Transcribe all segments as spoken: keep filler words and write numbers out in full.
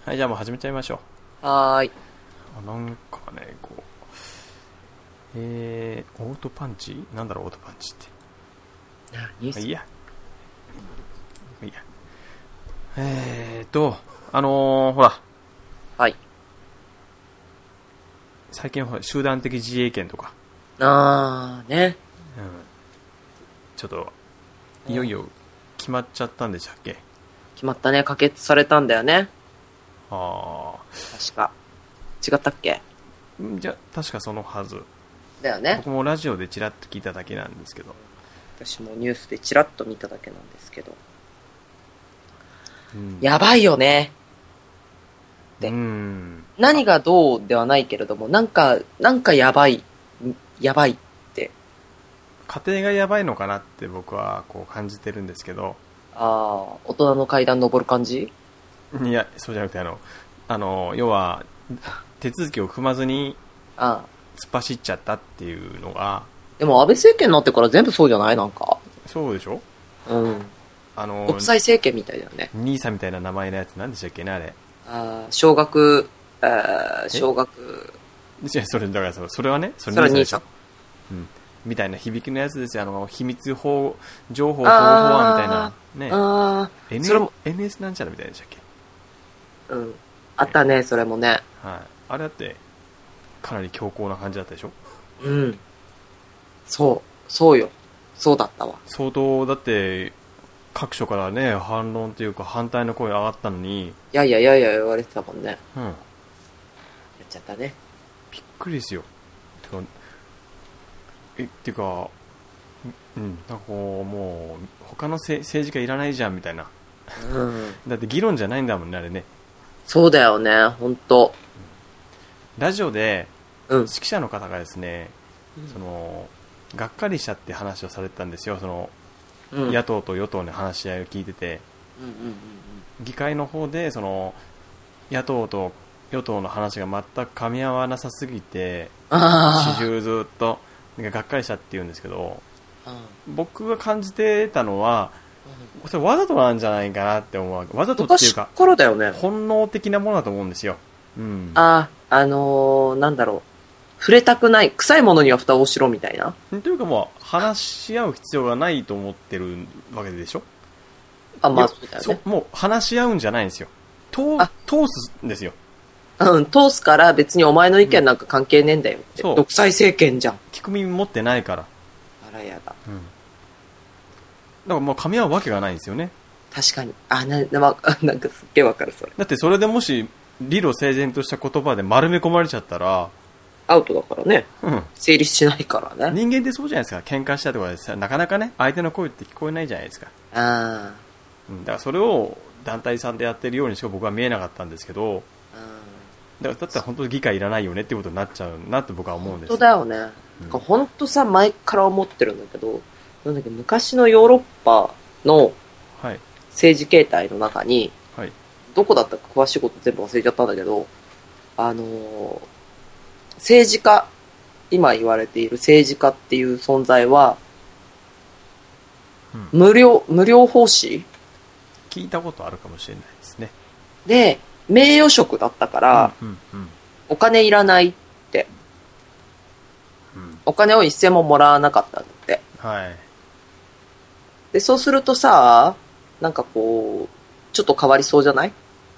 はい、じゃあもう始めちゃいましょう。はーい。 なんかね、こう、えー、オートパンチなんだろう、オートパンチって。 ニュース。 いいや。いいや。えーと、あのー、ほら。 はい。 最近ほら、集団的自衛権とか。 あー、ね。 うん。ちょっと、いよいよ決まっちゃったんでしたっけ？ 決まったね。可決されたんだよね。 あ確か。違ったっけ？ ー。じゃ、確かそのはず。 だよね。 僕もラジオでチラッと聞いただけなんですけど。 私もニュースでチラッと見ただけなんですけど。 うん、 やばいよね。で、 うん。 何がどうではないけれども、なんか、なんかやばい。やばいって。 家庭がやばいのかなって僕はこう感じてるんですけど。 あー、大人の階段登る感じ？ いや、そうじゃなくて、あの、あの、要は、手続きを踏まずに、 あ突っ走っちゃったっていうのが。 でも安倍政権になってから全部そうじゃない？なんか。 そうでしょ？ うん。 あの、 国際政権みたいだよね。 ニーサみたいな名前のやつ、なんでしたっけね、あれ。 ああ、小学、あ小学。 いや、それ、だからそ、それはね、 それはニーサ。 うん。みたいな響きのやつですよ。あの、秘密法、情報保護法案みたいな。ね。 ああ、 N、 それも、 エヌエス なんちゃらみたいでしたっけ？ うん。あったね、それもね。 はい。あれだって、かなり強硬な感じだったでしょ？ うん。そう、そうよ。そうだったわ。 相当、だって、各所からね、反論というか反対の声上がったのに。 いやいやいやいや言われてたもんね。 うん。やっちゃったね。 びっくりですよ。てか、え、っていうか、うん、なんかこう、もう、他の政治家いらないじゃんみたいな。 うん。 だって議論じゃないんだもんね、あれね。 そうだよね、ほんと。 ラジオで、 うん。 指揮者の方がですね、うん、その、がっかりしたって話をされてたんですよ、その、うん、野党と与党の話し合いを聞いてて、 うんうんうんうん、 議会の方で、その、野党と与党の話が全く噛み合わなさすぎて、始終ずっと、がっかりしたって言うんですけど、僕が感じてたのは、それわざとなんじゃないかなって思うわけ。わざとっていうか、 からだよね。 本能的なものだと思うんですよ。うん、 ああ、あのー、なんだろう。触れたくない。臭いものには蓋をしろみたいな。 というかもう、話し合う必要がないと思ってるわけでしょ？ あ、まあそうだよね。 もう話し合うんじゃないんですよ。通すんですよ。 うん、通すから別にお前の意見なんか関係ねえんだよって。うん、独裁政権じゃん。 聞く耳持ってないから。 あらやだ。 うん。だからもう噛み合うわけがないんですよね。 確かに。あ、な、な、なんかすっげえわかるそれ。 だってそれでもし、理路整然とした言葉で丸め込まれちゃったら、 アウトだからね。 うん。 成立しないからね。 人間ってそうじゃないですか。喧嘩したとかでさ、なかなかね、相手の声って聞こえないじゃないですか。 ああ。 うん。だからそれを団体さんでやってるようにしか僕は見えなかったんですけど、だからだったら本当に議会いらないよねってことになっちゃうなって僕は思うんです。 本当だよね。うん、本当さ、前から思ってるんだけど、なんだっけ、昔のヨーロッパの政治形態の中に、はい、どこだったか詳しいこと全部忘れちゃったんだけど、あのー、政治家、今言われている政治家っていう存在は、うん、無料、無料奉仕？ 聞いたことあるかもしれないですね。 で、名誉職だったから、うんうんうん、お金いらないって、うん、お金を一銭ももらわなかったんだって。 はい。 で、そうするとさ、なんかこう、ちょっと変わりそうじゃない？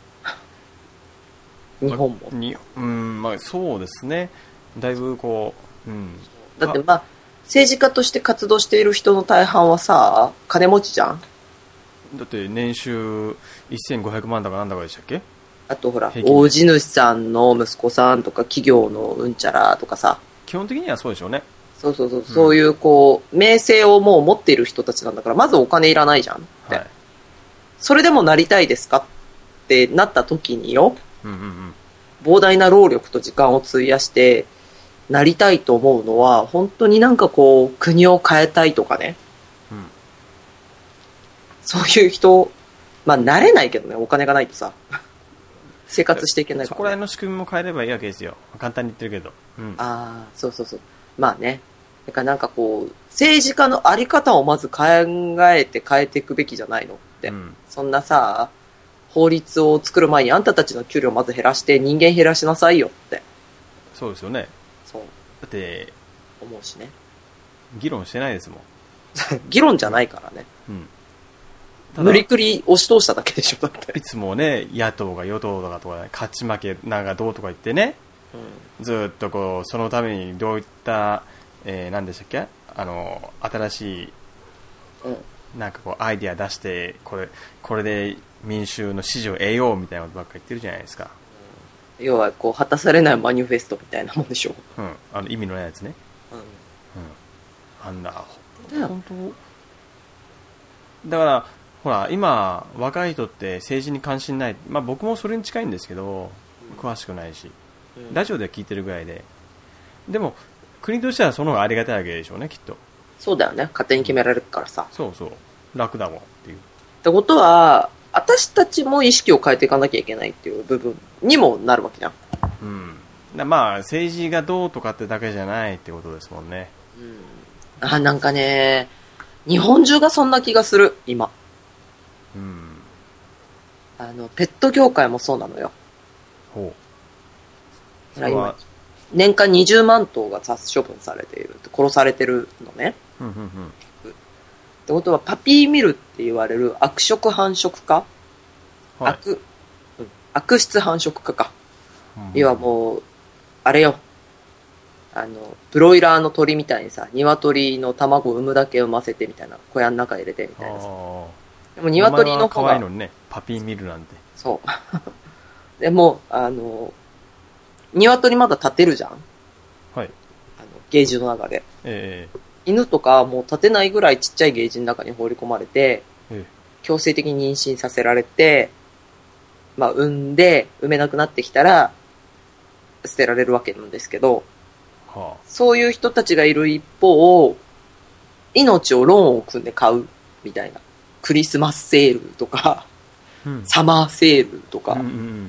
日本も。 にうん、まあそうですね。だいぶこう、うん。 だってまあ、政治家として活動している人の大半はさ、金持ちじゃん？ だって年収せんごひゃくまんだかなんだかでしたっけ？ あとほら、大地主さんの息子さんとか企業のうんちゃらとかさ。 基本的にはそうでしょうね。 そうそうそう、うん、そういうこう、名声をもう持っている人たちなんだから、まずお金いらないじゃんって。はい、それでもなりたいですかってなった時によ、うんうんうん、膨大な労力と時間を費やして、なりたいと思うのは、本当になんかこう、国を変えたいとかね。うん、そういう人、まあなれないけどね、お金がないとさ。生活していけないから、ね、 そこら辺の仕組みも変えればいいわけですよ。簡単に言ってるけど。うん、 ああ、そうそうそう。まあね。だからなんかこう、政治家のあり方をまず考えて変えていくべきじゃないのって。うん、そんなさ、 法律を作る前にあんたたちの給料まず減らして人間減らしなさいよって。 そうですよね。 そう。 だって、 思うしね。 議論してないですもん。 議論じゃないからね。 うん。 無理くり押し通しただけでしょ、だって。 いつもね、野党が与党だとか、ね、勝ち負けなんかどうとか言ってね、うん、ずっとこう、そのためにどういった、えー、何でしたっけあの、新しい、うん、なんかこう、アイディア出して、これ、これで民衆の支持を得ようみたいなことばっかり言ってるじゃないですか。 うん、要は、こう、果たされないマニフェストみたいなもんでしょ。 うん。あの、意味のないやつね。うん。うん。あんな、本当だから、ほら今若い人って政治に関心ない、まあ、僕もそれに近いんですけど、詳しくないし、うん、ラジオでは聞いてるぐらいで、でも国としてはその方がありがたいわけでしょうね、きっと。 そうだよね、勝手に決められるからさ。 そうそう、楽だもんっていう。 ってことは私たちも意識を変えていかなきゃいけないっていう部分にもなるわけじゃん。 うん。だまあ政治がどうとかってだけじゃないってことですもんね。 うん。あ、なんかね、日本中がそんな気がする今。うん、あのペット業界もそうなのよ。ほう。それは今年間にじゅうまん頭が殺処分されている、殺されてるのね。うんうんうん、ってことはパピーミルって言われる悪色繁殖化、はい、悪、うん、悪質繁殖化か。うん、要はもうあれよ。あのブロイラーの鳥みたいにさ、鶏の卵を産むだけ産ませてみたいな、小屋の中入れてみたいなさ。でも鶏の方が可愛いのにね、パピーミルなんて。 そうでもあの鶏まだ立てるじゃん。はい。あのゲージの中で、えー、犬とかもう立てないぐらいちっちゃいゲージの中に放り込まれて、えー、強制的に妊娠させられて、まあ産んで産めなくなってきたら捨てられるわけなんですけど、はあ、そういう人たちがいる一方、命をローンを組んで買うみたいな。クリスマスセールとか、うん、サマーセールとか、うんうん、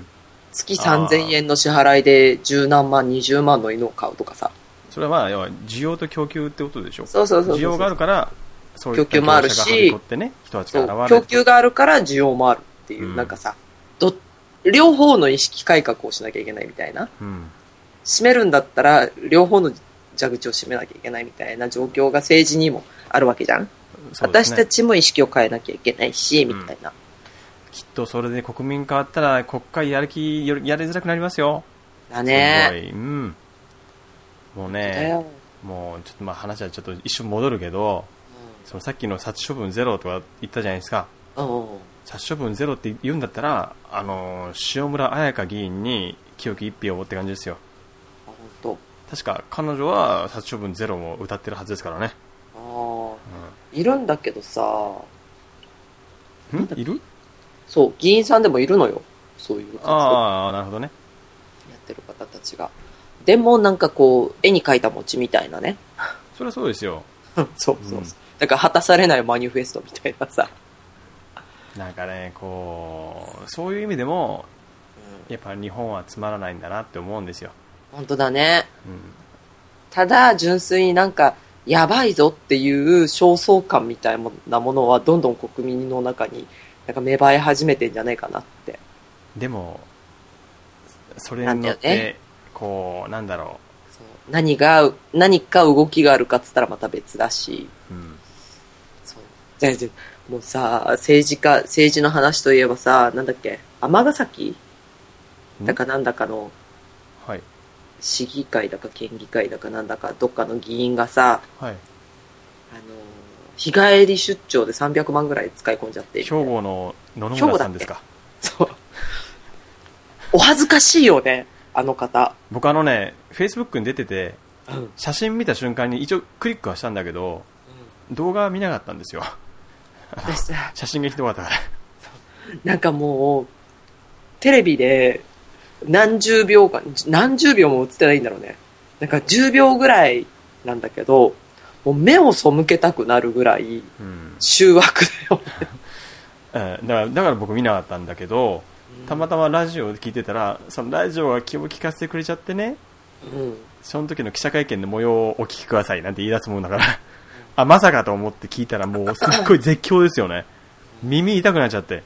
月さんぜんえんの支払いで十何万、二十万の犬を買うとかさ。 それはまあ要は需要と供給ってことでしょ。 そうそうそうそう。 需要があるからそういった業者が張り込ってね、人たちが現れる。 供給があるから需要もあるっていう、うん、なんかさ、ど両方の意識改革をしなきゃいけないみたいな。うん、閉めるんだったら両方の蛇口を閉めなきゃいけないみたいな状況が政治にもあるわけじゃん。そうですね、私たちも意識を変えなきゃいけないし、みたいな、うん、 きっとそれで国民変わったら国会やる気やりづらくなりますよ。 だね。 すごい、うん、もうね、もうちょっとまあ話はちょっと一瞬戻るけど、うん、そのさっきの殺処分ゼロとか言ったじゃないですか。うん、殺処分ゼロって言うんだったら、あの塩村彩香議員に清き一票をって感じですよ。 あ、本当。確か彼女は殺処分ゼロも歌ってるはずですからね。 あ、うん、いるんだけどさ、 んいる？ そう、議員さんでもいるのよ、そういう。 ああ、なるほどね。 やってる方たちが。でもなんかこう絵に描いた餅みたいなね。 それはそうですよ。 そうそうそう、うん、だから果たされないマニフェストみたいなさ。 なんかね、こうそういう意味でも、うん、やっぱ日本はつまらないんだなって思うんですよ。 本当だね。うん、ただ純粋になんかやばいぞっていう焦燥感みたいなものはどんどん国民の中になんか芽生え始めてんじゃないかなって。 でもそれによってこうなんだろう、 そう何が何か動きがあるかっつったらまた別だし、うん、そう全然もうさ、政治家政治の話といえばさ、なんだっけ、尼崎だかなんだかの、はい、市議会だか県議会だかなんだかどっかの議員がさ、はい、あの日帰り出張でさんびゃくまんぐらい使い込んじゃっている。 兵庫の野々村さんですか。 そう。お恥ずかしいよね、あの方。 僕あのね、フェイスブックに出てて、うん、写真見た瞬間に一応クリックはしたんだけど、うん、動画は見なかったんですよ。写真がひどかったから。 なんかもうテレビで何十秒か何十秒も映ってないんだろうね。なんかじゅうびょうぐらいなんだけど、もう目を背けたくなるぐらい醜悪だよね、 うん、だからだから僕見なかったんだけど、たまたまラジオで聞いてたら、そのラジオが気を利かせてくれちゃってね、うん、その時の記者会見の模様をお聞きくださいなんて言い出すもんだからあ、まさかと思って聞いたらもうすっごい絶叫ですよね。耳痛くなっちゃって。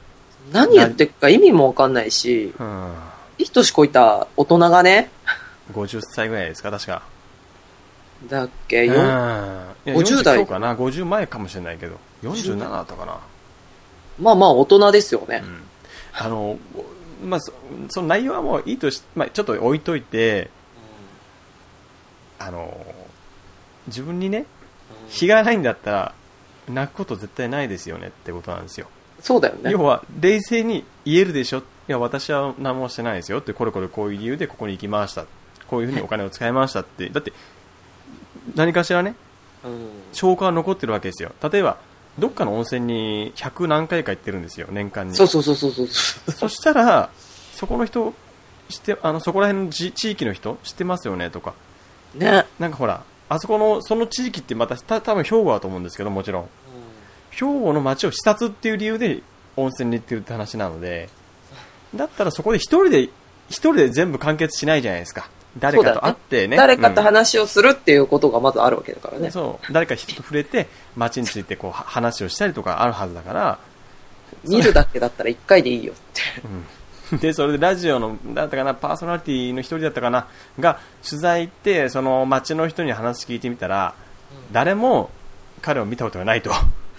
何やってるか意味もわかんないし、うん、いい年こいた大人がね、 ごじゅっさいぐらいですか、確か。 だっけ、うん、 ごじゅう代かな、ごじゅう前かもしれないけど、よんじゅうななだったかな。 まあまあ大人ですよね。うん、 あの、まあそ、その内容はもういいとし、まあ、ちょっと置いといて、うん、あの、自分にね、非がないんだったら、泣くこと絶対ないですよねってことなんですよ。 そうだよね。 要は、冷静に言えるでしょ。いや、私は何もしてないですよって、これこれこういう理由でここに行きました。こういうふうにお金を使いましたって。だって、何かしらね、うん、証拠が残ってるわけですよ。例えば、どっかの温泉にひゃく何回か行ってるんですよ、年間に。 そうそうそうそうそう。 そしたら、そこの人、知って、あの、そこら辺の地域の人知ってますよねとか。 ね。 なんかほら、あそこの、その地域ってまた、た多分兵庫だと思うんですけど、もちろん。うん、兵庫の街を視察っていう理由で温泉に行ってるって話なので、だったらそこで一人で、一人で全部完結しないじゃないですか。誰かと会ってね。 ね、誰かと話をするっていうことがまずあるわけだからね。うん、 そう。誰か人と触れて、街についてこう話をしたりとかあるはずだから。 見るだけだったら一回でいいよって。 うん、で、それでラジオの、だったかな、パーソナリティの一人だったかな、が取材行って、その街の人に話聞いてみたら、うん、誰も彼を見たことがないと。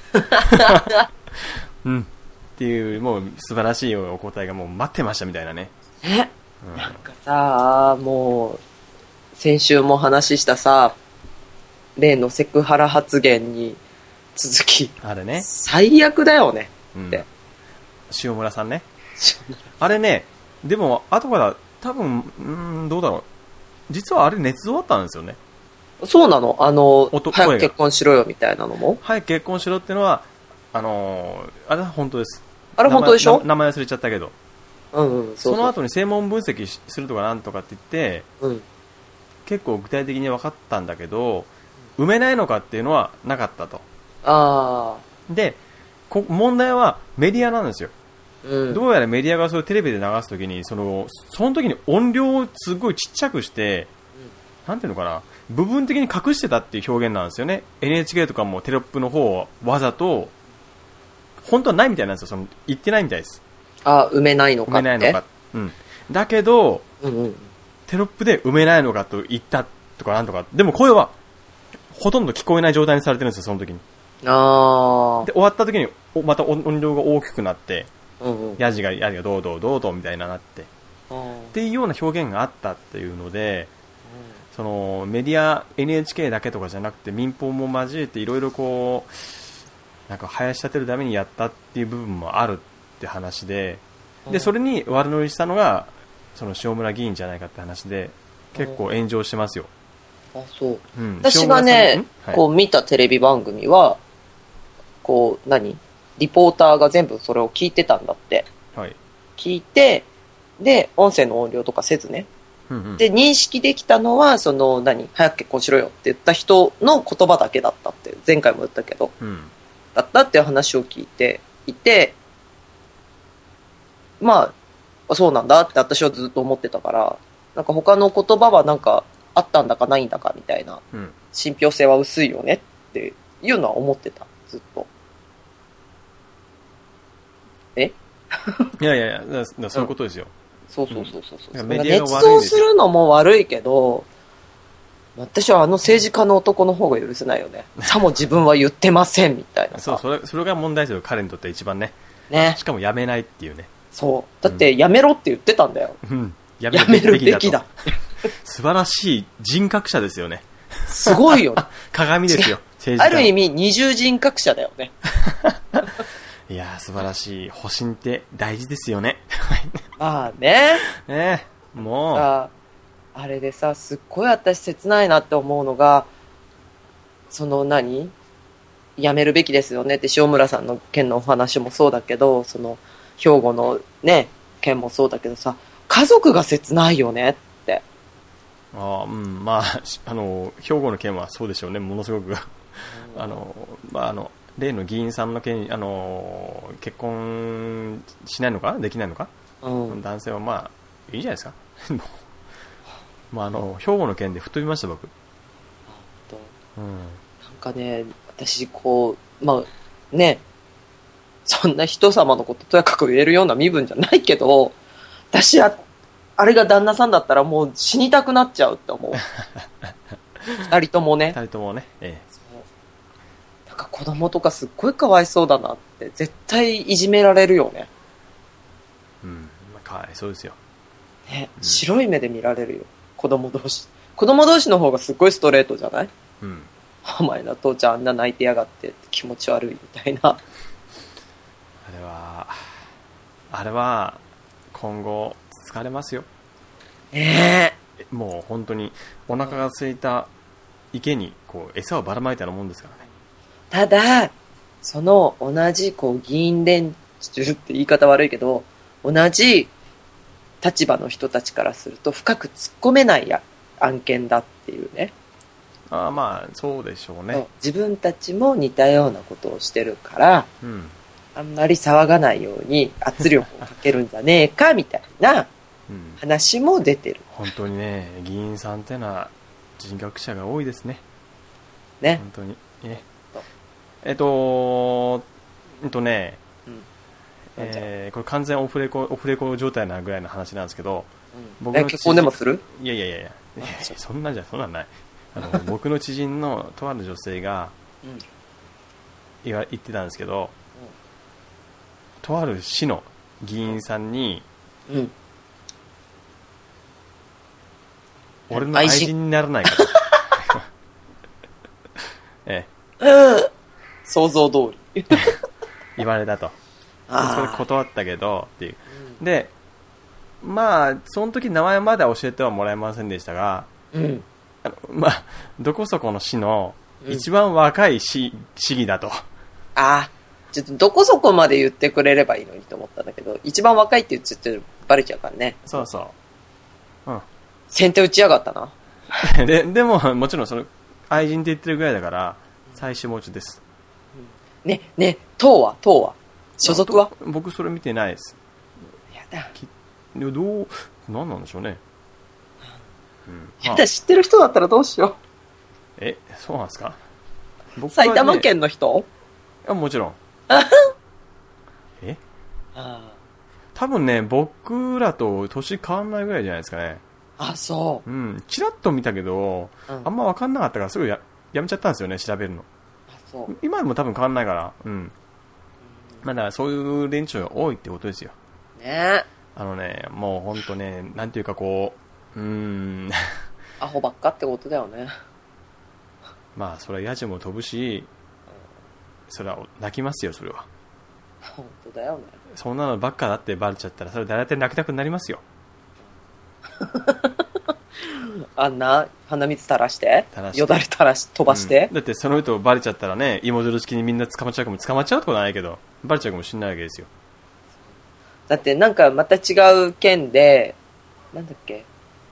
うん。っていう、もう素晴らしいお答えがもう待ってましたみたいなね。 え、うん、なんかさ、もう、先週も話したさ、例のセクハラ発言に続き、 あれね。 最悪だよねって。うん、 塩村さんね。あれね、でも、後から、多分、うーん、どうだろう。実はあれ、捏造だったんですよね。 そうなの？あの、早く結婚しろよみたいなのも？ 早く結婚しろっていうのは、あのー、あれは本当です。 あれ本当でしょ？ 名前忘れちゃったけど。 うんうん、 そうそう。その後に声紋分析するとかなんとかって言って、うん、結構具体的に分かったんだけど、埋めないのかっていうのはなかったと。 ああ。で、こ問題はメディアなんですよ。うん、どうやらメディアがそれテレビで流すときに、その、その時に音量をすごいちっちゃくして、うん、なんていうのかな、部分的に隠してたっていう表現なんですよね。エヌエイチケー とかもテロップの方をわざと、本当はないみたいなんですよ。その言ってないみたいです。 あ、埋めないのかって。 埋めないのか。うん。だけど、 うんうん、 テロップで埋めないのかと言ったとかなんとか。でも声はほとんど聞こえない状態にされてるんですよ、その時に。 あで、終わった時にまた音量が大きくなって、 うんうん、 ヤジが、ヤジがどうどうどうどうみたいななって。っていうような表現があったっていうので、うん、そのメディア エヌエイチケー だけとかじゃなくて民放も交えていろいろこう、なんか林立てるためにやったっていう部分もあるって話で、でそれに悪乗りしたのがその塩村議員じゃないかって話で結構炎上してますよ。 あ、そう。うん、私がね、はい、こう見たテレビ番組はこう何リポーターが全部それを聞いてたんだって。 はい。 聞いてで音声の音量とかせずね。うんうん、で認識できたのはその何早く結婚しろよって言った人の言葉だけだったって前回も言ったけど。うんだったっていう話を聞いていて、まあ、そうなんだって私はずっと思ってたから、なんか他の言葉はなんかあったんだかないんだかみたいな、うん、信憑性は薄いよねっていうのは思ってた、ずっと。えいやいやいや、だだそういうことですよ。 うん、そうそうそうそうそう。メディアが悪いんですよ。捏造するのも悪いけど、私はあの政治家の男の方が許せないよね。さも自分は言ってませんみたいなさ。そう、それ、それが問題ですよ。彼にとって一番ね。 ね。 しかもやめないっていうね。 そう。だってやめろって言ってたんだよ。 うん。 やめるべきだ。 素晴らしい人格者ですよね。 すごいよね。 鏡ですよ。 政治家。ある意味二重人格者だよね。 いやー素晴らしい。保身って大事ですよね。 まあね。 ねもう。 ああれでさ、すっごい私切ないなって思うのが、その何やめるべきですよねって塩村さんの件のお話もそうだけど、その兵庫のね、件もそうだけどさ、家族が切ないよねって。 ああ、うん、まあ、あの、兵庫の件はそうでしょうね、ものすごく。あの、まあ、あの、例の議員さんの件、あの、結婚しないのかできないのか、うん、男性はまあ、いいじゃないですか。まあ、あの兵庫の件で吹っ飛びました僕。 うん、なんかね私こうまあねそんな人様のこととやかく言えるような身分じゃないけど、私は、あれが旦那さんだったらもう死にたくなっちゃうって思う。二人ともね。 二人ともね。ええ。そう。 なんか子供とかすっごいかわいそうだなって、絶対いじめられるよね。 うん。まあ、かわいそうですよ。 ね、うん、白い目で見られるよ。子供同士。子供同士の方がすっごいストレートじゃない？うん。お前の父ちゃんあんな泣いてやがって気持ち悪いみたいな。あれは、あれは、今後、疲れますよ。 ええー、もう本当に、お腹が空いた池に、こう、餌をばらまいたようなもんですからね。 ただ、その同じ、こう、議員連中って言い方悪いけど、同じ立場の人たちからすると深く突っ込めないや案件だっていうね。 ああ、まあそうでしょうね。 自分たちも似たようなことをしてるから、うん、あんまり騒がないように圧力をかけるんじゃねえかみたいな話も出てる、 うん、本当にね、議員さんってのは人格者が多いですね。 ね、 本当にね。えっとえっとね、うんえー、これ完全オフレコオフレコ状態なぐらいの話なんですけど、 うん、僕の結婚でもする？ いやいやいやいや、そんなんじゃそんなんない。あの僕の知人のとある女性が言わ言ってたんですけど、うん、とある市の議員さんに、うん、俺の愛人にならないかとええ、 うん、想像通り言われたと。それ断ったけどっていう、うん、でまあその時名前までは教えてはもらえませんでしたが、うんあのまあ、どこそこの市の一番若い市、うん、市議だと。ああ、ちょっとどこそこまで言ってくれればいいのにと思ったんだけど、一番若いって言っちゃってバレちゃうからね。 そうそう。うん。 先手打ちやがったな。 で、でももちろんその愛人って言ってるぐらいだから妻子持ちです。 うん、ね、ね、党は党は所属は？ 僕それ見てないです。 やだ。 どう、何なんでしょうね。 うん、やだ、知ってる人だったらどうしよう。 え、そうなんですか？ 僕は、ね、埼玉県の人？ あ、もちろん。えあ多分ね、僕らと年変わんないぐらいじゃないですかね。 あ、そう。 うん。チラッと見たけど、うん、あんま分かんなかったからすぐ や, やめちゃったんですよね、調べるの。 あ、そう。 今でも多分変わんないから。うん。まあ、だからそういう連中が多いってことですよ。 ね。 あのね、もうほんとね、なんていうかこう、うーん。 アホばっかってことだよね。 まあ、それはヤジも飛ぶし、それは泣きますよ、それは。 本当だよね。 そんなのばっかだってバレちゃったら、それ誰だって泣きたくなりますよ。 あんな鼻水垂らして、よだれ垂らし飛ばして、 うん、だってその人バレちゃったらね、芋づる式にみんな捕まっちゃうかも、捕まっちゃうってことはないけど、バレちゃうかもしれないわけですよ。 だってなんかまた違う県で、なんだっけ、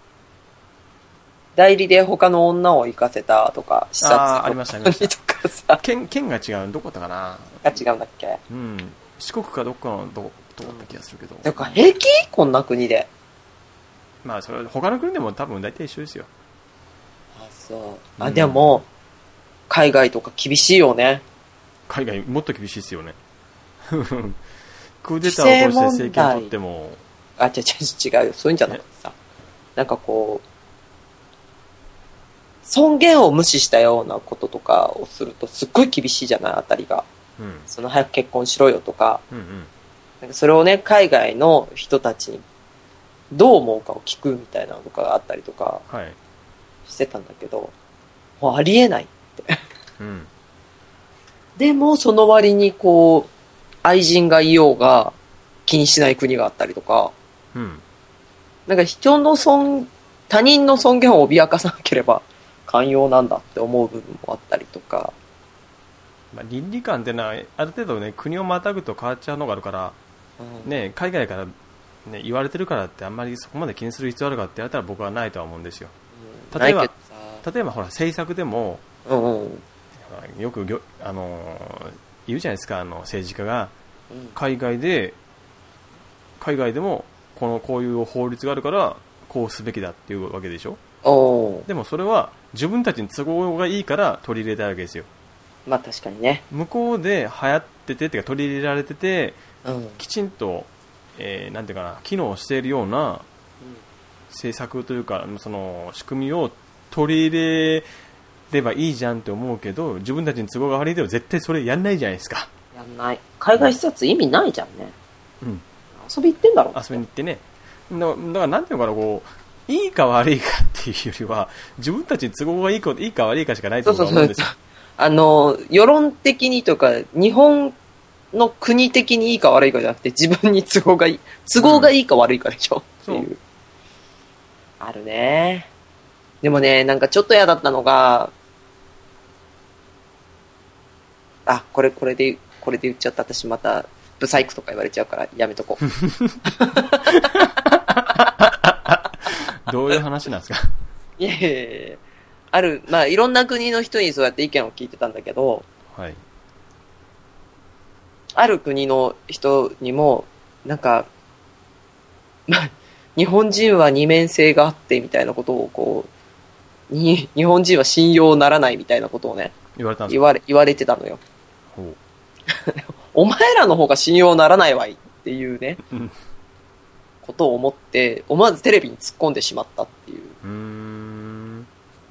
代理で他の女を行かせたとか、視察とか、 あ, ありましたありましたとかさ、 県県が違う、どこだったかな。 が違うんだっけ。 うん、四国かどっかのどどこだった気がするけど。 だから平気？こんな国で。 まあそれ他の国でも多分大体一緒ですよ。 あ、そう。あ、うん、でも海外とか厳しいよね。 海外もっと厳しいですよね。クーデターを起こして政権取っても、 あ、違う違う違うよ、そういうんじゃなくてさ、なんかこう尊厳を無視したようなこととかをするとすっごい厳しいじゃない、あたりが、うん、その早く結婚しろよとか、うんうん、なんかそれをね、海外の人たちにどう思うかを聞くみたいなのとかがあったりとかしてたんだけど、はい、もうありえないって、うん、でもその割にこう愛人がいようが気にしない国があったりとか、うん、なんか人の尊他人の尊厳を脅かさなければ寛容なんだって思う部分もあったりとか、 まあ、倫理観ってのはある程度ね、国をまたぐと変わっちゃうのがあるから、うん、ね、海外から、ね、言われてるからってあんまりそこまで気にする必要あるかって言われたら僕はないとは思うんですよ。例えば例えばほら政策でも、うんうん、よくぎょあの言うじゃないですか、あの政治家が、うん、海外で海外でもこのこういう法律があるからこうすべきだっていうわけでしょ。でもそれは自分たちに都合がいいから取り入れたいわけですよ。 まあ確かにね。 向こうで流行っっててってか取り入れられてて、 うん、 きちんと、えー、なんていうかな機能しているような政策というかその仕組みを取り入れればいいじゃんって思うけど、自分たちに都合が悪いでは絶対それやんないじゃないですか。 やんない。海外視察意味ないじゃんね。 うん。 遊び行ってんだろ。 遊びに行ってね。だから、だからなんていうのかな、こういいか悪いかっていうよりは自分たちに都合がいいかいいか悪いかしかないと思うんですよ。 そうそうそう。あの世論的にとか日本の国的にいいか悪いかじゃなくて自分に都合がいい都合がいいか悪いかでしょ、うん、っていう。あるね。でもね、なんかちょっと嫌だったのが、あ、これこれでこれで言っちゃった。私またブサイクとか言われちゃうからやめとこう。 どういう話なんですか？ いやいやいや、ある、まあいろんな国の人にそうやって意見を聞いてたんだけど、 はい。 ある国の人にもなんか、まあ日本人は二面性があってみたいなことをこう、に日本人は信用ならないみたいなことをね、 言われたんですか？ 言われ、言われてたのよ。 ほう。 お前らの方が信用ならないわいっていうね、 うん、 ことを思って思わずテレビに突っ込んでしまったっていう。 うーん。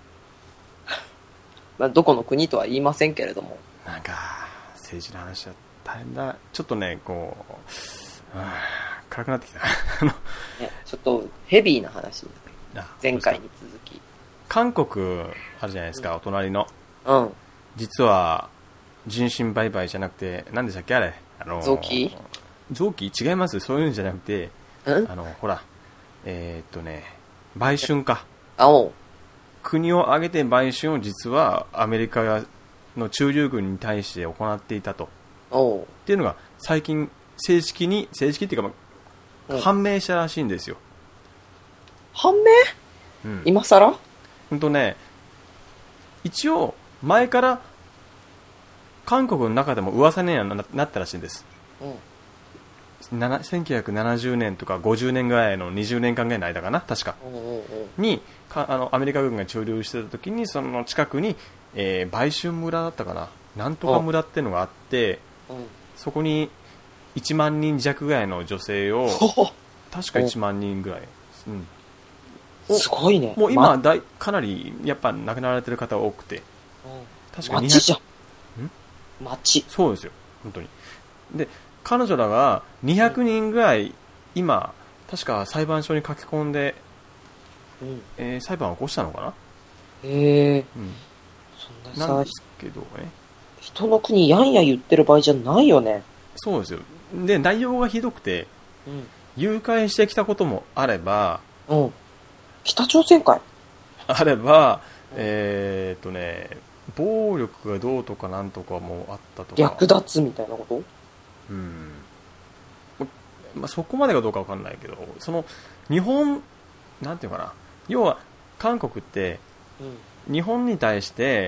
まあどこの国とは言いませんけれども。 なんか政治の話は大変だ。ちょっとねこう、はあ、暗くなってきた。ね、 ちょっとヘビーな話前回に続き。 韓国あるじゃないですか、うん、お隣の。 うん。 実は人身売買じゃなくて何でしたっけあれ、あのー、 臓器臓器違います。そういうんじゃなくて、 うん、 あのほらえー、っとね売春か。 あおう。 国を挙げて売春を実はアメリカの駐留軍に対して行っていたと。 おう。 っていうのが最近正式に正式っていうか、まあ、判明したらしいんですよ。 判明？うん、今更？ほんとね、一応前から韓国の中でも噂には な, なったらしいんです、うん、せんきゅうひゃくななじゅうねんとかごじゅうねんぐらいのにじゅうねんかんぐらいの間かな確か、 うんうんうん、 にかあのアメリカ軍が駐留してた時にその近くに、えー、売春村だったかな、なんとか村っていうのがあって、うん、そこにいちまんにん弱ぐらいの女性を確かいちまんにんぐらい、 うん、すごいね。 もう今だいかなりやっぱ亡くなられてる方多くて、 確かに街じゃん。街。 そうですよ本当に。で彼女らがにひゃくにんぐらい、うん、今確か裁判所に書き込んで、うんえー、裁判を起こしたのかな。 へえ、うん、そんなさなんですけどね、 人の国やんや言ってる場合じゃないよね。 そうですよ。で内容がひどくて、うん、誘拐してきたこともあれば、 うん、北朝鮮かいあれば、うん、えー、っとね暴力がどうとかなんとかもあったとか、 略奪みたいなこと？ うん、まあ、そこまでかどうかわかんないけど、その日本なんていうかな、要は韓国って、うん、日本に対して、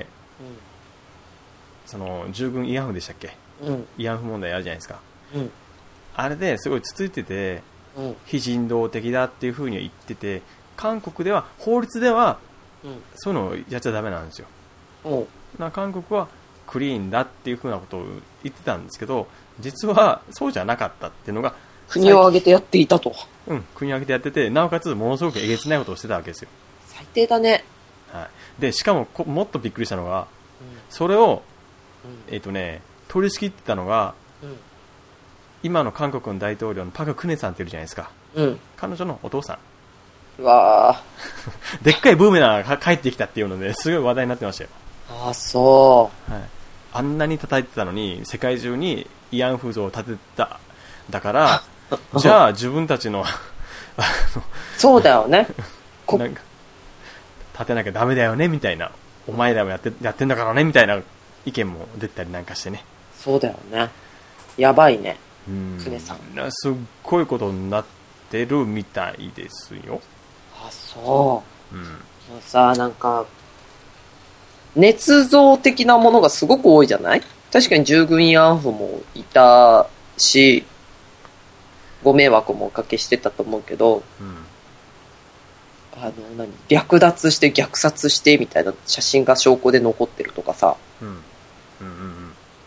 うん、その従軍慰安婦でしたっけ、うん、慰安婦問題あるじゃないですか、うん、あれですごいつついてて、うん、非人道的だっていう風には言ってて、韓国では法律では、うん、そういうのをやっちゃダメなんですよ。な韓国はクリーンだっていう風なことを言ってたんですけど、実はそうじゃなかったっていうのが国を挙げてやっていたと。 うん、国を挙げてやってて、なおかつものすごくえげつないことをしてたわけですよ。 最低だね。 はい。でしかもこもっとびっくりしたのが、うん、それを、うん、えっ、ー、とね取り仕切ってたのが、うん、今の韓国の大統領のパク・クネさんっているじゃないですか、うん、彼女のお父さん。 うわでっかいブーメランが帰ってきたっていうのですごい話題になってましたよ。 ああそう、 はい、あんなに叩いてたのに世界中に慰安婦像を立てた。だからじゃあ自分たちのそうだよねなんか立てなきゃダメだよねみたいな、お前らもやってやってんだからねみたいな意見も出たりなんかしてね。 そうだよね、やばいね。うん、クネさんすっごいことになってるみたいですよ。 あ、そう、うん、もうさ、なんか捏造的なものがすごく多いじゃない。確かに従軍慰安婦もいたし、ご迷惑もおかけしてたと思うけど、うん、あの何略奪して虐殺してみたいな写真が証拠で残ってるとかさ、うんうんうんうん、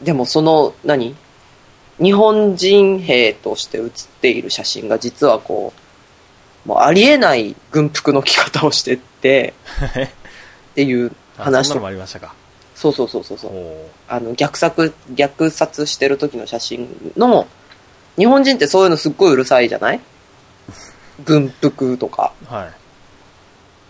でもその何日本人兵として写っている写真が実はこうもうありえない軍服の着方をしてってっていう話とそんなのもありましたか。 そうそうそうそうそうあの虐殺虐殺してる時の写真の日本人ってそういうのすっごいうるさいじゃない軍服とか、はい、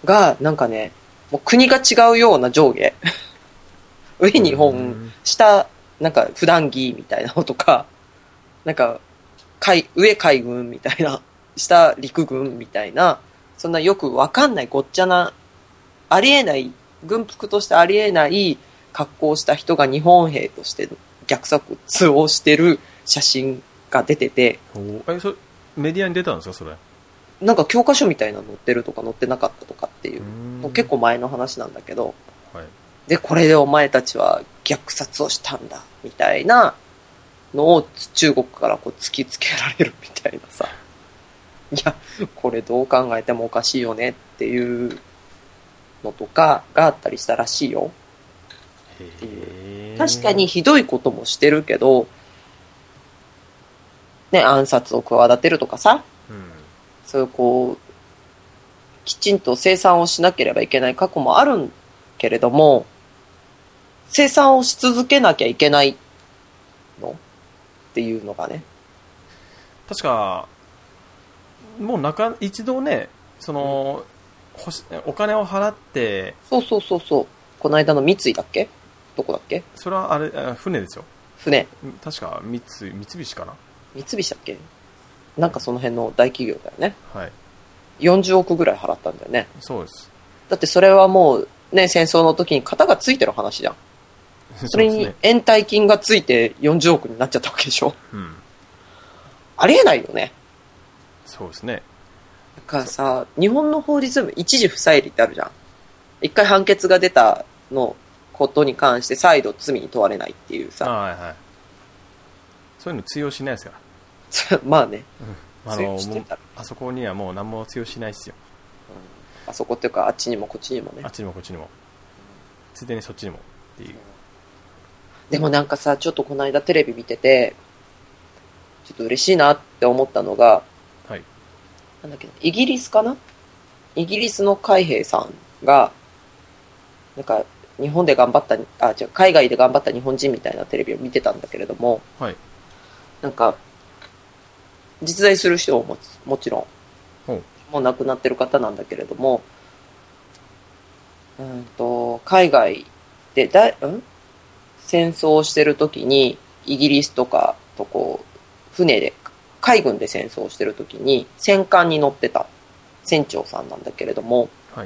がなんかねもう国が違うような上下上日本下なんか普段着みたいなのとかなんか海上海軍みたいな下陸軍みたいなそんなよくわかんないごっちゃなありえない軍服としてありえない格好をした人が日本兵として虐殺をしてる写真が出ててえそれメディアに出たんですかそれなんか教科書みたいなの載ってるとか載ってなかったとかっていうもう結構前の話なんだけど、はい、でこれでお前たちは虐殺をしたんだみたいなのを中国からこう突きつけられるみたいなさいやこれどう考えてもおかしいよねっていうのとかがあったりしたらしいよっていう確かにひどいこともしてるけどね暗殺を企てるとかさ、うん、そういうこうきちんと生産をしなければいけない過去もあるけれども生産をし続けなきゃいけないのっていうのがね確かもう中一度ねその、うん、お金を払ってそうそうそうそうこの間の三井だっけどこだっけそれはあれ船ですよ船確か三井三菱かな三菱だっけなんかその辺の大企業だよねはいよんじゅうおくぐらい払ったんだよねそうですだってそれはもうね戦争の時に型がついてる話じゃんそれに延滞金がついてよんじゅうおくになっちゃったわけでしょ、うん、ありえないよねそうですねだからさ日本の法律でも一時不再理ってあるじゃん一回判決が出たのことに関して再度罪に問われないっていうさあ、はいはい、そういうの通用しないですからまあね、 うん、あのあそこにはもう何も通用しないですよ、 うん、あそこっていうかあっちにもこっちにもねあっちにもこっちにもついでにそっちにもっていう、うん、 でもなんかさちょっとこの間テレビ見ててちょっと嬉しいなって思ったのが、はい、なんだっけイギリスかなイギリスの海兵さんがなんか日本で頑張ったあ違う海外で頑張った日本人みたいなテレビを見てたんだけれども、はい、なんか実在する人も も, もちろん、うん、もう亡くなってる方なんだけれどもうんと海外でだ、ん、戦争をしてる時にイギリスとかとこう船で海軍で戦争をしてる時に戦艦に乗ってた船長さんなんだけれども、はい、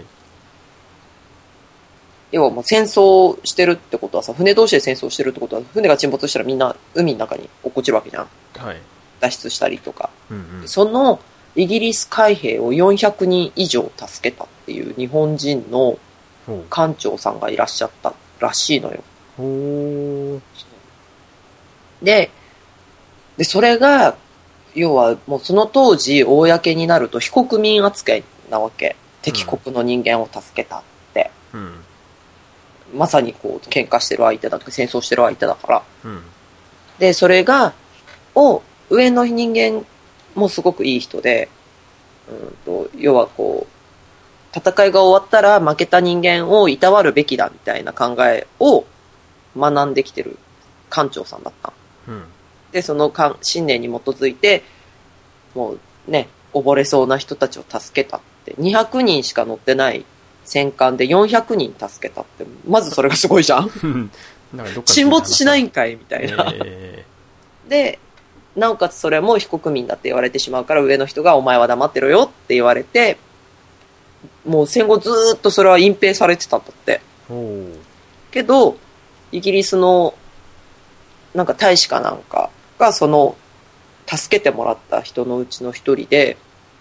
要はもう戦争してるってことはさ船同士で戦争してるってことは船が沈没したらみんな海の中に落っこちるわけじゃん、はい、脱出したりとか、うんうん、そのイギリス海兵をよんひゃくにん以上助けたっていう日本人の艦長さんがいらっしゃったらしいのよ。ほーで、でそれが要はもうその当時公になると非国民扱いなわけ。敵国の人間を助けたって、うん、まさにこう喧嘩してる相手だとか戦争してる相手だから、うん、でそれがを上の人間もすごくいい人で、うんと要はこう戦いが終わったら負けた人間をいたわるべきだみたいな考えを学んできてる艦長さんだった、うん、でその信念に基づいてもうね溺れそうな人たちを助けたってにひゃくにんしか乗ってない戦艦でよんひゃくにん助けたってまずそれがすごいじゃんなんかどっか沈没しないんかいみたいな、えー、でなおかつそれも非国民だって言われてしまうから上の人がお前は黙ってろよって言われてもう戦後ずーっとそれは隠蔽されてたんだってけどイギリスのなんか大使かなんかがその助けてもらった人のうちの一人で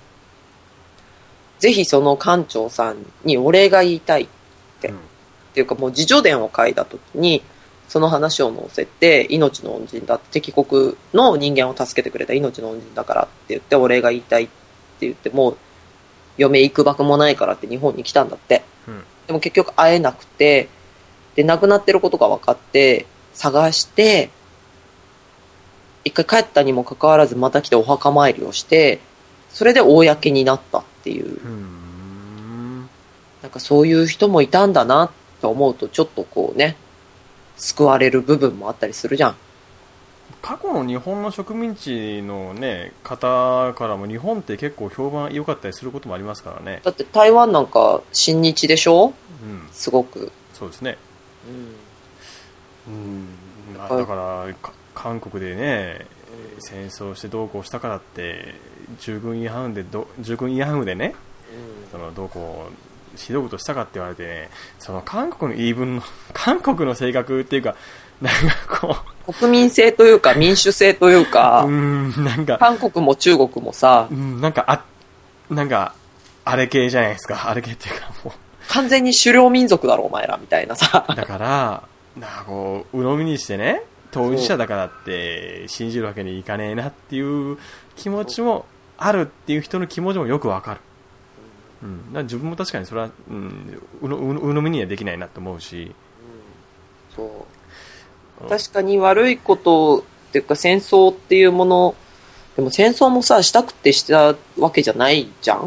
ぜひその艦長さんにお礼が言いたいって、うん、っていうかもう自叙伝を書いた時にその話を載せて命の恩人だって敵国の人間を助けてくれた命の恩人だからって言ってお礼が言いたいって言ってもう嫁行くばくもないからって日本に来たんだって、うん、でも結局会えなくてで亡くなってることが分かって探して、一回帰ったにもかかわらずまた来てお墓参りをして、それで公になったっていう。うーん、なんかそういう人もいたんだなと思うと、ちょっとこうね、救われる部分もあったりするじゃん。 過去の日本の植民地の、ね、方からも日本って結構評判良かったりすることもありますからね。 だって台湾なんか親日でしょ、うん、すごく。 そうですね、うん、うん、だから韓国でね、うん、戦争してどうこうしたからって従軍違反でど従軍違反でね、うん、そのどうこうひどいことしたかって言われて、ね、その韓国の言い分の韓国の性格っていうか、なんかこう国民性というか民主性というか、うん、なんか韓国も中国もさ、 うん、なんかあなんかあれ系じゃないですか。あれ系っていうかもう完全に狩猟民族だろお前らみたいなさ。 だからなんかこう鵜呑みにしてね、当事者だからって信じるわけにいかねえなっていう気持ちもあるっていう人の気持ちもよくわかる。うん、だから自分も確かにそれは、うん、鵜呑みにはできないなと思うし、 うん、そう確かに悪いことっていうか戦争っていうものでも戦争もさしたくてしたわけじゃないじゃん、うん、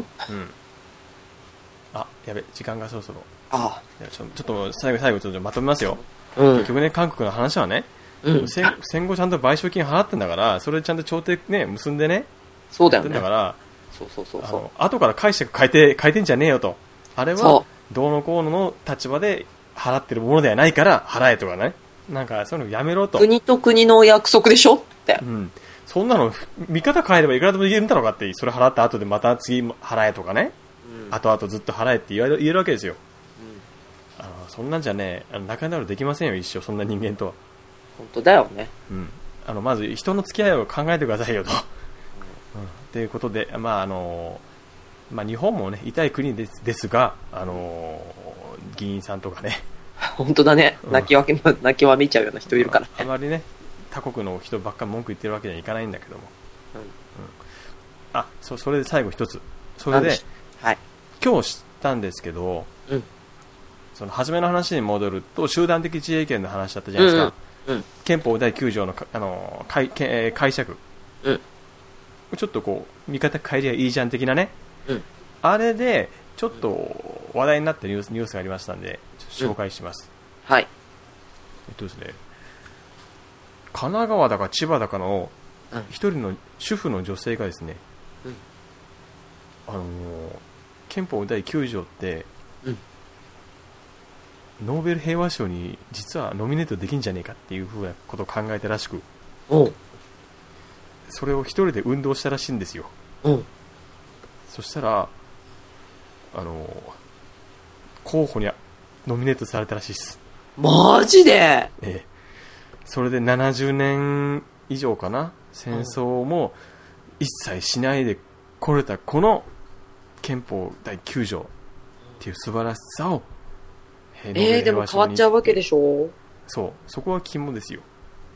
あやべ時間がそろそろああちょ、ちょっと最後最後ちょっとまとめますよ、うん、結局ね韓国の話はね、うん、戦, 戦後ちゃんと賠償金払ってんだからそれちゃんと調停ね結んでねそうだよねだからそうそうそうそう後から解釈変えて変えてんじゃねえよとあれはどうのこうのの立場で払ってるものではないから払えとかねなんかそういうのやめろと国と国の約束でしょって、 うん、そんなの見方変えればいくらでも言えるんだろうかってそれ払った後でまた次払えとかね、うん、後々ずっと払えって言える、言えるわけですよ、うん、あのそんなんじゃねあの仲直りできませんよ一生そんな人間とは本当だよね、 うん、あのまず人の付き合いを考えてくださいよと、うんうん、ということで、まああのまあ、日本もね痛い国です、ですが、あの議員さんとかね本当だね、うん、泣きわけ泣きわめちゃうような人いるから、ね、 あまりね他国の人ばっかり文句言ってるわけにはいかないんだけども、うんうん、あ そ, それで最後一つそれで、 はい、 今日知ったんですけど、うん、その初めの話に戻ると集団的自衛権の話だったじゃないですか、うんうん、憲法だいきゅう条の、あの解, 解釈、うん、ちょっとこう見方変えりゃいいじゃん的なね、うん、あれでちょっと話題になってるニュース、ニュースがありましたんでちょっと紹介します、 うん、はいえっとですね神奈川だか千葉だかの一人の主婦の女性がですね、うん、あのー、憲法だいきゅう条って、うん、ノーベル平和賞に実はノミネートできんじゃねえかっていうふうなことを考えたらしく、 うん、 それを一人で運動したらしいんですよ、うん、そしたらあのー、候補にノミネートされたらしいです。 マジで？ええ、それでななじゅうねん以上かな戦争も一切しないでこれたこの憲法だいきゅう条っていう素晴らしさをえー、でも変わっちゃうわけでしょ。 そうそこは肝ですよ。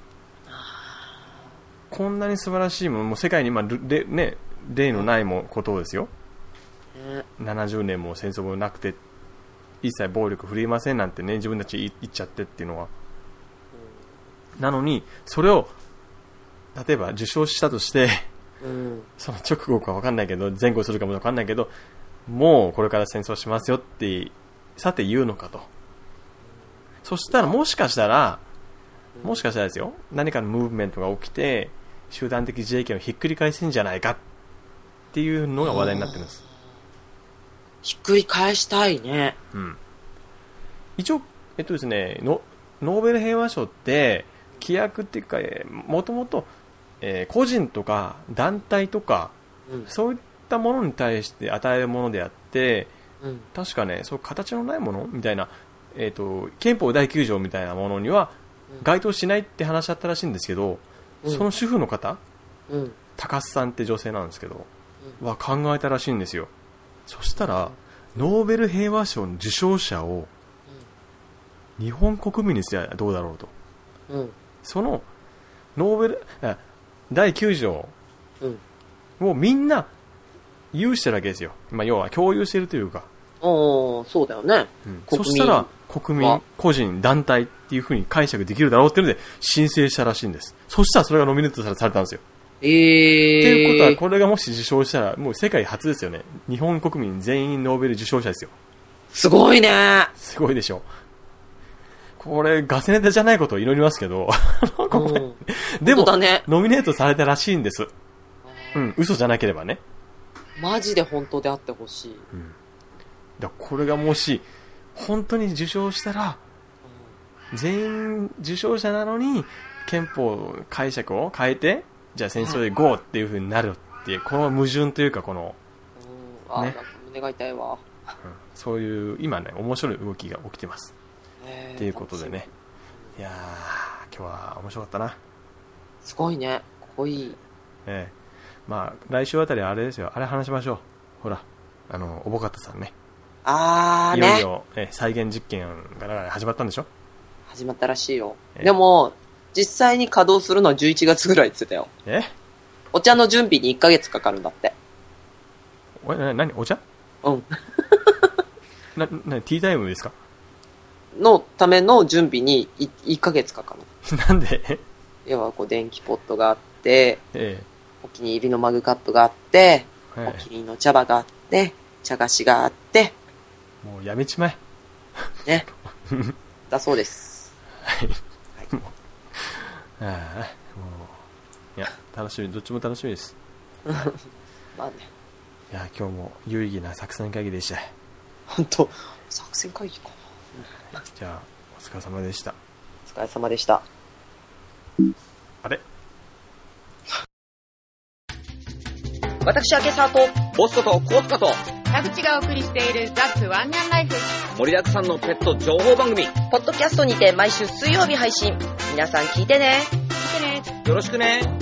こんなに素晴らしいものもう世界に今例、ね、例のないもことですよ、うん、ななじゅうねんも戦争もなくて一切暴力振るいませんなんてね自分たち言っちゃってっていうのは、うん、なのにそれを例えば受賞したとして、うん、その直後か分かんないけど前後するかも分かんないけどもうこれから戦争しますよってさて言うのかと、うん、そしたらもしかしたらもしかしたらですよ何かのムーブメントが起きて集団的自衛権をひっくり返せんじゃないかっていうのが話題になってるんです。 ひっくり返したいね、 うん、一応、えっとですね、ノ, ノーベル平和賞って規約っていうかもともと個人とか団体とか、うん、そういったものに対して与えるものであって、うん、確かねそう形のないものみたいな、えっと、憲法だいきゅう条みたいなものには該当しないって話だったらしいんですけど、うん、その主婦の方、うん、高須さんって女性なんですけど、うん、は考えたらしいんですよ。そしたらノーベル平和賞の受賞者を日本国民にすればどうだろうと、うん、そのノーベルだいきゅう条をみんな有してるわけですよ、まあ、要は共有しているというかおー、そうだよね。 うん、そしたら、国民、個人、団体っていう風に解釈できるだろうっていうので申請したらしいんです。そしたらそれがノミネートされたんですよ。 えー。 っていうことは、これがもし受賞したら、もう世界初ですよね。日本国民全員ノーベル受賞者ですよ。 すごいね。 すごいでしょ。これ、ガセネタじゃないことを祈りますけど、うん、でも、ね、ノミネートされたらしいんです。うん、嘘じゃなければね。 マジで本当であってほしい。 うん、だこれがもし、本当に受賞したら、うん、全員受賞者なのに、憲法解釈を変えて、じゃあ戦争で ゴー っていう風になるっていう、この矛盾というか、この、 うん、あ、ね、なんか胸が痛いわ、うん。 そういう、今ね、面白い動きが起きてます。っていうことでね。いやー、今日は面白かったな。 すごいね。かっこいい。 ええ。まあ、来週あたりあれですよ。あれ話しましょう。ほら、あの、おぼかったさんね。 あーね。 いよいよ、え再現実験が始まったんでしょ？ 始まったらしいよ。ええ、でも、実際に稼働するのはじゅういちがつぐらいって言ってたよ。 え？ お茶の準備にいっかげつかかるんだって。 お、な、なに、お茶？ うん。 な、な、ティータイムですか？ のための準備にいっかげつかかる。なんで？ 要はこう電気ポットがあって、 ええ、 お気に入りのマグカップがあって、 ええ、 お気に入りの茶葉があって、茶菓子があって、 もうやめちまえ。 ね。だそうです。 はい。はい、ああ、もう、いや、楽しみ、どっちも楽しみです。 まあね。 いや、今日も有意義な作戦会議でした。 本当作戦会議か。 じゃあ、お疲れ様でした。 お疲れ様でした。 あれ私は今朝と、 ボスことコーツカと、 田口がお送りしているザ・ツワンニャンライフ。 盛りだくさんのペット情報番組。 ポッドキャストにて毎週水曜日配信。皆さん聞いてね。 聞いてね。 よろしくね。